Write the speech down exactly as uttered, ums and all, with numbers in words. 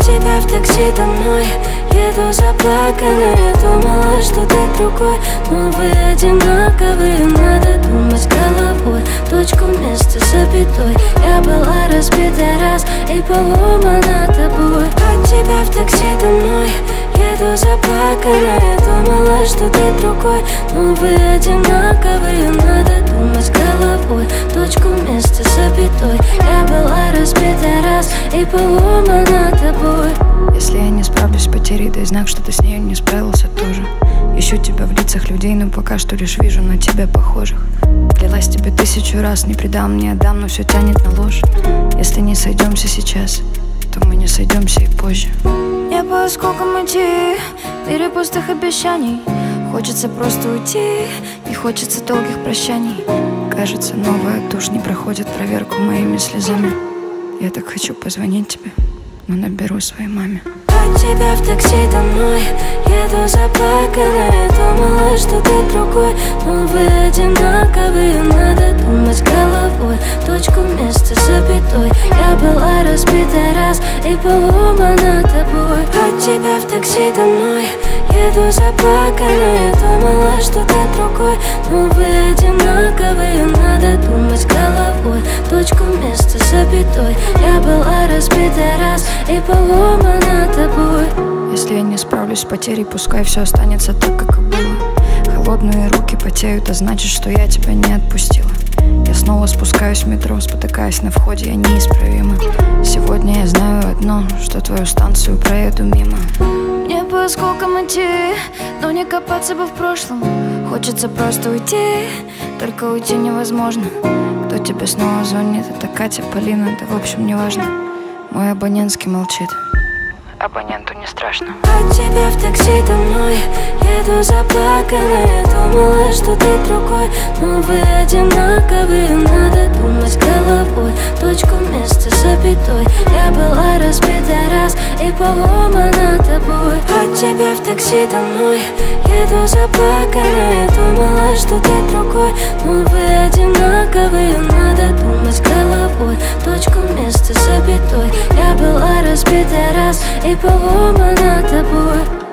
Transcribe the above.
тебя в такси домой. Еду заплаканная, думала, что ты другой. Но вы одинаковые, надо думать головой. Точку вместо запятой. Я была разбита раз и поломана тобой. От тебя в такси домой. Еду заплаканная, думала, что ты другой. Но вы одинаковые, надо думать головой. Точку вместо запятой. Я была разбита раз и поломана тобой. Если я не справлюсь с потерей, дай знак, что ты с нею не справился тоже. Ищу тебя в лицах людей, но пока что лишь вижу на тебя похожих. Клялась тебе тысячу раз, не предам, не отдам, но все тянет на ложь. Если не сойдемся сейчас, то мы не сойдемся и позже. Не по осколкам идти, в мире пустых обещаний. Хочется просто уйти, не хочется долгих прощаний. Кажется, новая тушь не проходит проверку моими слезами. Я так хочу позвонить тебе, но наберу своей маме. От тебя в такси домой. Еду заплаканная, думала, что ты другой. Но вы одинаковые, надо думать головой. Точку вместо запятой. Я была разбита раз и поломана тобой. От тебя в такси домой. Еду заплаканная, думала, что ты другой. Но вы одинаковые, надо думать головой. Точку вместо запятой. Я была разбита раз и поломана тобой. Если я не справлюсь с потерей, пускай все останется так, как и было. Холодные руки потеют, а значит, что я тебя не отпустила. Я снова спускаюсь в метро, спотыкаясь на входе, я неисправима. Сегодня я знаю одно, что твою станцию проеду мимо. Мне по осколкам идти, но не копаться бы в прошлом. Хочется просто уйти, только уйти невозможно. Кто тебе снова звонит? Это Катя, Полина, да в общем не важно. Мой абонентский молчит. Абоненту не страшно. От тебя в такси домой. Еду заплаканная, думала, что ты другой. Но вы одинаковые, надо думать головой. Точку вместо запятой. Я была разбита раз и поломана тобой. От тебя в такси домой. Еду заплаканная, думала, что ты другой. Но вы одинаковые, надо думать головой. Точку вместо запятой. Я была разбита раз и поломана тобой.